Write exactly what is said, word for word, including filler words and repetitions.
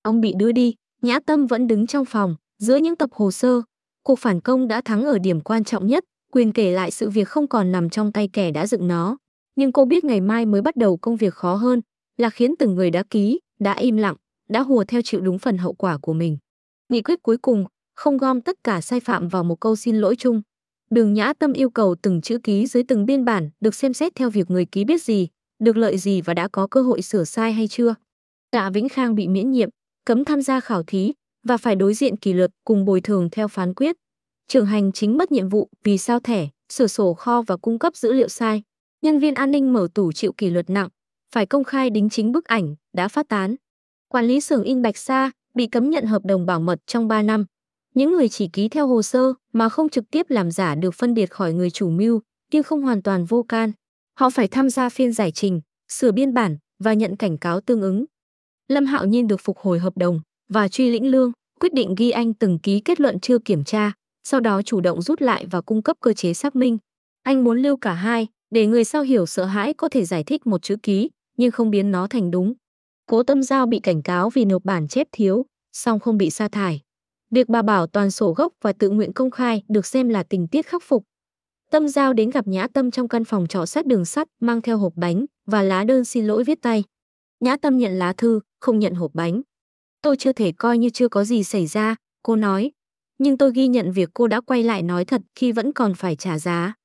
Ông bị đưa đi, Nhã Tâm vẫn đứng trong phòng, giữa những tập hồ sơ. Cuộc phản công đã thắng ở điểm quan trọng nhất, quyền kể lại sự việc không còn nằm trong tay kẻ đã dựng nó. Nhưng cô biết ngày mai mới bắt đầu công việc khó hơn, là khiến từng người đã ký, đã im lặng, đã hùa theo chịu đúng phần hậu quả của mình. Nghị quyết cuối cùng, không gom tất cả sai phạm vào một câu xin lỗi chung. Đường Nhã Tâm yêu cầu từng chữ ký dưới từng biên bản được xem xét theo việc người ký biết gì, được lợi gì và đã có cơ hội sửa sai hay chưa. Tạ Vĩnh Khang bị miễn nhiệm, cấm tham gia khảo thí và phải đối diện kỷ luật cùng bồi thường theo phán quyết. Trưởng hành chính mất nhiệm vụ vì sao thẻ, sửa sổ kho và cung cấp dữ liệu sai. Nhân viên an ninh mở tủ chịu kỷ luật nặng, phải công khai đính chính bức ảnh đã phát tán. Quản lý xưởng in Bạch Sa bị cấm nhận hợp đồng bảo mật trong ba năm. Những người chỉ ký theo hồ sơ mà không trực tiếp làm giả được phân biệt khỏi người chủ mưu, nhưng không hoàn toàn vô can. Họ phải tham gia phiên giải trình, sửa biên bản và nhận cảnh cáo tương ứng. Lâm Hạo Nhiên được phục hồi hợp đồng và truy lĩnh lương, quyết định ghi anh từng ký kết luận chưa kiểm tra, sau đó chủ động rút lại và cung cấp cơ chế xác minh. Anh muốn lưu cả hai, để người sau hiểu sợ hãi có thể giải thích một chữ ký, nhưng không biến nó thành đúng. Cố Tâm Giao bị cảnh cáo vì nộp bản chép thiếu, song không bị sa thải. Việc bà bảo toàn sổ gốc và tự nguyện công khai được xem là tình tiết khắc phục. Tâm Giao đến gặp Nhã Tâm trong căn phòng trọ sát đường sắt, mang theo hộp bánh và lá đơn xin lỗi viết tay. Nhã Tâm nhận lá thư, không nhận hộp bánh. Tôi chưa thể coi như chưa có gì xảy ra, cô nói. Nhưng tôi ghi nhận việc cô đã quay lại nói thật khi vẫn còn phải trả giá.